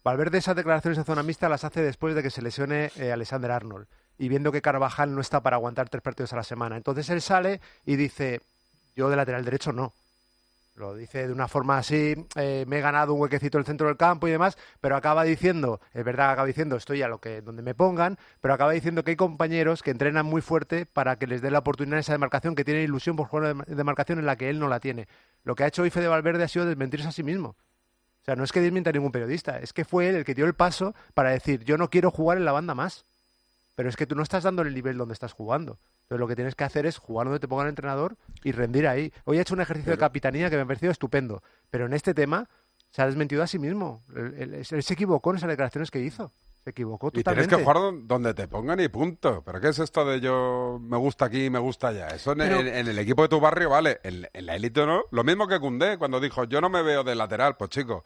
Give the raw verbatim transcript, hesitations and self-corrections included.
Valverde esas declaraciones en zona mixta las hace después de que se lesione eh, Alexander Arnold y viendo que Carvajal no está para aguantar tres partidos a la semana. Entonces él sale y dice, yo de lateral derecho no. Lo dice de una forma así, eh, me he ganado un huequecito en el centro del campo y demás, pero acaba diciendo, es verdad, acaba diciendo, estoy a lo que donde me pongan, pero acaba diciendo que hay compañeros que entrenan muy fuerte para que les dé la oportunidad en esa demarcación, que tienen ilusión por jugar una demarcación en la que él no la tiene. Lo que ha hecho hoy Fede Valverde ha sido desmentirse a sí mismo. O sea, no es que desmienta a ningún periodista, es que fue él el que dio el paso para decir, yo no quiero jugar en la banda más. Pero es que tú no estás dando el nivel donde estás jugando. Entonces lo que tienes que hacer es jugar donde te ponga el entrenador y rendir ahí. Hoy ha hecho un ejercicio pero... de capitanía que me ha parecido estupendo. Pero en este tema se ha desmentido a sí mismo. Él, él, él se equivocó en esas declaraciones que hizo. Se equivocó Y totalmente. tienes que jugar donde te pongan y punto. ¿Pero qué es esto de yo me gusta aquí y me gusta allá? Eso en, Pero... en, en el equipo de tu barrio vale. En, en la élite no. Lo mismo que Koundé cuando dijo yo no me veo de lateral. Pues chicos,